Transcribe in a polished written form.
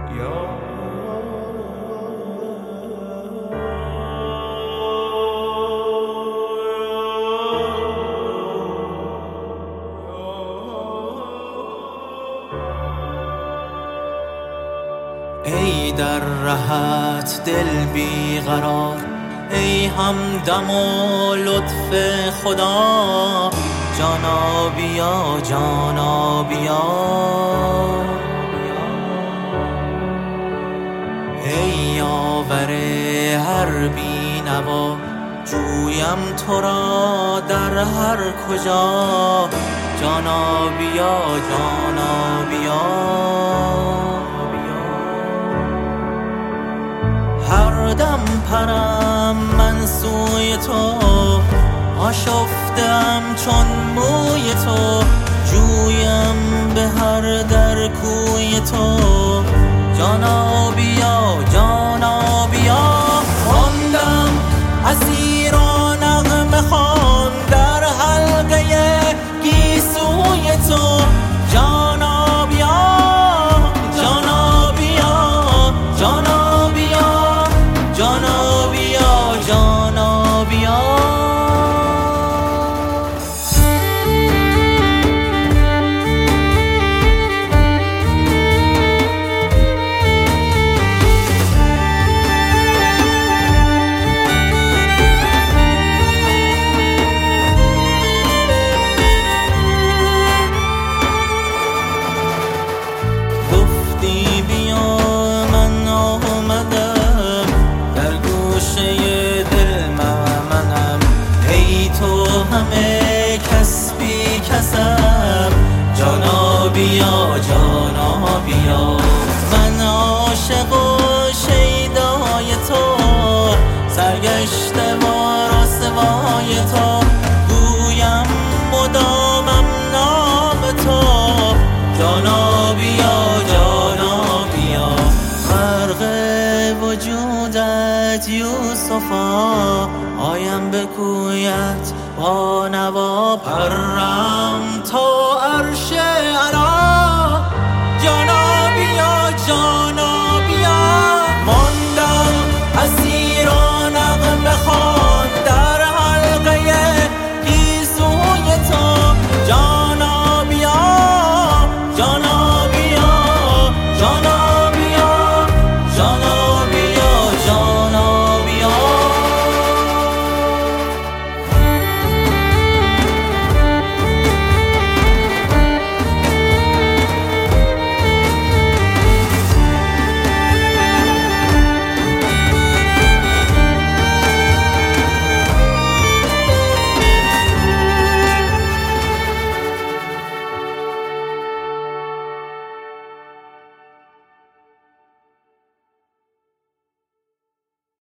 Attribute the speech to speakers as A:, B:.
A: ای در رهت دل بیقرار، ای همدم و لطف خدا، جانا بیا جانا بیا. ای یاور هر بینوا، جویم تو را در هر کجا، جانا بیا جانا بیا. هر دم پرم من سوی تو، آشفتم چون موی تو، جویم به هر در کوی تو، جانا بیا جانا بیا. خواندم اسیر و نغمه خوان در حلقه گیسوی تو، جانا بیا جانا بیا جانا بیا جانا بیا جانا بیا. همه کس بی کسم، جانا بیا جانا بیا. من عاشق و شیدای تو، سرگشته و رسوای تو، گویم مدامم نام تو، جانا بیا جانا بیا. غرق وجودت یوسفا، آیم به کویت با نوا، پرم تا عرش